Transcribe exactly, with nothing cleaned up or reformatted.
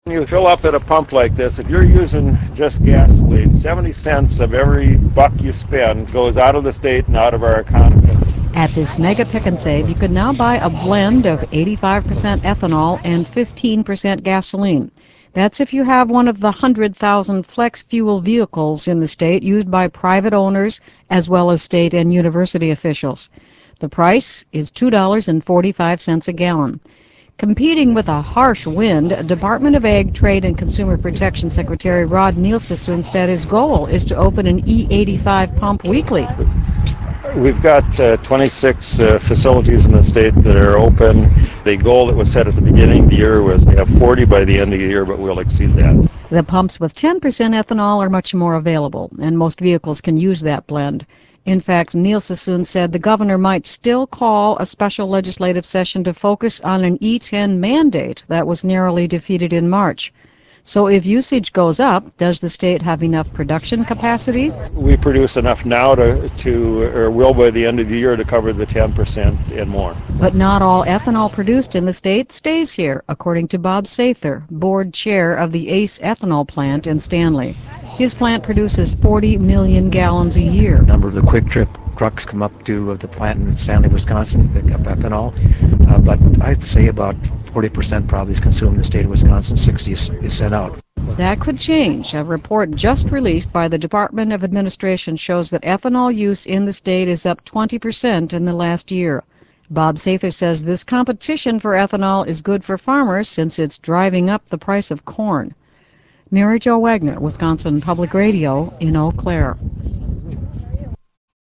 You fill up at a pump like this, if you're using just gasoline, seventy cents of every buck you spend goes out of the state and out of our economy. At this Mega Pick and Save, you can now buy a blend of eighty-five percent ethanol and fifteen percent gasoline. That's if you have one of the one hundred thousand flex fuel vehicles in the state used by private owners as well as state and university officials. The price is two dollars and forty-five cents a gallon. Competing with a harsh wind, Department of Ag, Trade, and Consumer Protection Secretary Rod Nielsen said his goal is to open an E eighty-five pump weekly. We've got uh, twenty-six uh, facilities in the state that are open. The goal that was set at the beginning of the year was to have forty by the end of the year, but we'll exceed that. The pumps with ten percent ethanol are much more available, and most vehicles can use that blend. In fact, Neil Sassoon said the governor might still call a special legislative session to focus on an E ten mandate that was narrowly defeated in March. So if usage goes up, does the state have enough production capacity? We produce enough now to, to or will by the end of the year, to cover the ten percent and more. But not all ethanol produced in the state stays here, according to Bob Sather, board chair of the ACE ethanol plant in Stanley. His plant produces forty million gallons a year. A number of the quick trip trucks come up to the plant in Stanley, Wisconsin, to pick up ethanol. Uh, but I'd say about forty percent probably is consumed in the state of Wisconsin, sixty is, is sent out. That could change. A report just released by the Department of Administration shows that ethanol use in the state is up twenty percent in the last year. Bob Sather says this competition for ethanol is good for farmers since it's driving up the price of corn. Mary Jo Wagner, Wisconsin Public Radio in Eau Claire.